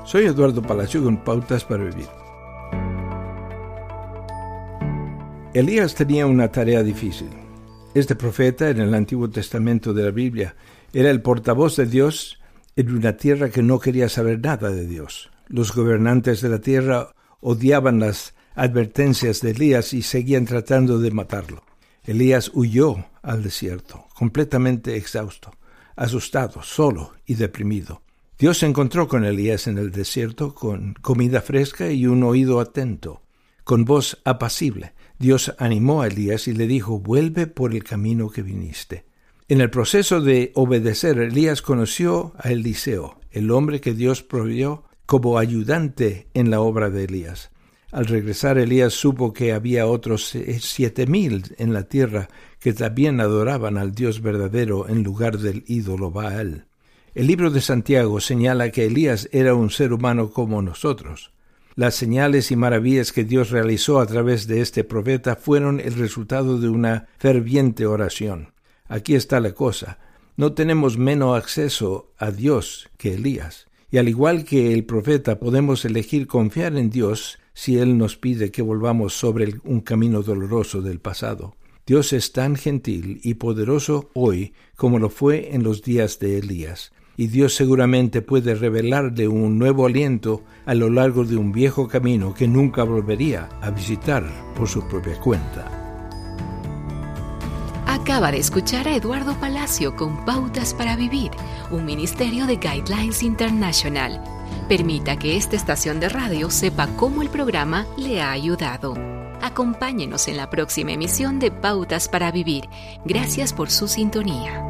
Soy Eduardo Palacio con Pautas para Vivir. Elías tenía una tarea difícil. Este profeta en el Antiguo Testamento de la Biblia era el portavoz de Dios en una tierra que no quería saber nada de Dios. Los gobernantes de la tierra odiaban las advertencias de Elías y seguían tratando de matarlo. Elías huyó al desierto, completamente exhausto, asustado, solo y deprimido. Dios se encontró con Elías en el desierto con comida fresca y un oído atento. Con voz apacible, Dios animó a Elías y le dijo: «Vuelve por el camino que viniste». En el proceso de obedecer, Elías conoció a Eliseo, el hombre que Dios proveyó como ayudante en la obra de Elías. Al regresar, Elías supo que había otros 7,000 en la tierra que también adoraban al Dios verdadero en lugar del ídolo Baal. El libro de Santiago señala que Elías era un ser humano como nosotros. Las señales y maravillas que Dios realizó a través de este profeta fueron el resultado de una ferviente oración. Aquí está la cosa: no tenemos menos acceso a Dios que Elías. Y al igual que el profeta, podemos elegir confiar en Dios si Él nos pide que volvamos sobre un camino doloroso del pasado. Dios es tan gentil y poderoso hoy como lo fue en los días de Elías. Y Dios seguramente puede revelarle un nuevo aliento a lo largo de un viejo camino que nunca volvería a visitar por su propia cuenta. Acaba de escuchar a Eduardo Palacio con Pautas para Vivir, un ministerio de Guidelines International. Permita que esta estación de radio sepa cómo el programa le ha ayudado. Acompáñenos en la próxima emisión de Pautas para Vivir. Gracias por su sintonía.